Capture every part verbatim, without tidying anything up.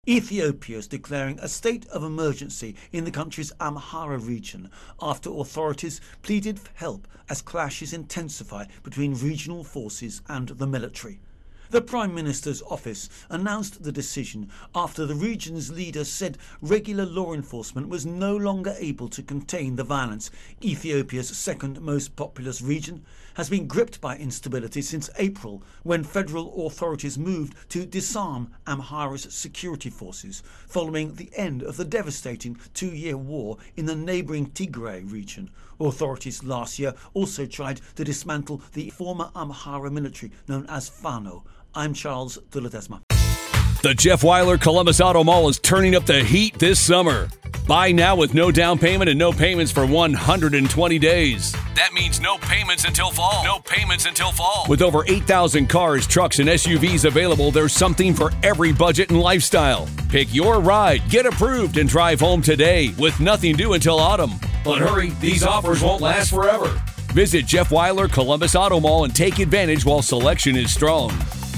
Ethiopia is declaring a state of emergency in the country's Amhara region after authorities pleaded for help as clashes intensify between regional forces and the military. The Prime Minister's office announced the decision after the region's leader said regular law enforcement was no longer able to contain the violence. Ethiopia's second most populous region has been gripped by instability since April, when federal authorities moved to disarm Amhara's security forces following the end of the devastating two-year war in the neighbouring Tigray region. Authorities last year also tried to dismantle the former Amhara military known as Fano. I'm Charles de Ledesma. The Jeff Weiler Columbus Auto Mall is turning up the heat this summer. Buy now with no down payment and no payments for one hundred twenty days. That means no payments until fall. No payments until fall. With over eight thousand cars, trucks, and S U Vs available, there's something for every budget and lifestyle. Pick your ride, get approved, and drive home today with nothing due until autumn. But hurry, these offers won't last forever. Visit Jeff Weiler Columbus Auto Mall and take advantage while selection is strong.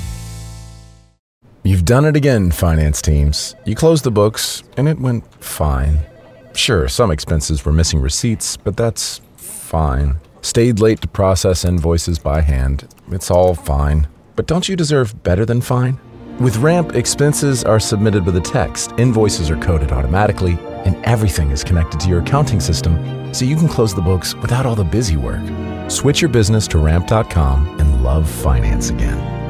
You've done it again, finance teams. You closed the books, and it went fine. Sure, some expenses were missing receipts, but that's fine. Stayed late to process invoices by hand. It's all fine. But don't you deserve better than fine? With Ramp, expenses are submitted with a text, invoices are coded automatically, and everything is connected to your accounting system, so you can close the books without all the busy work. Switch your business to ramp dot com and love finance again.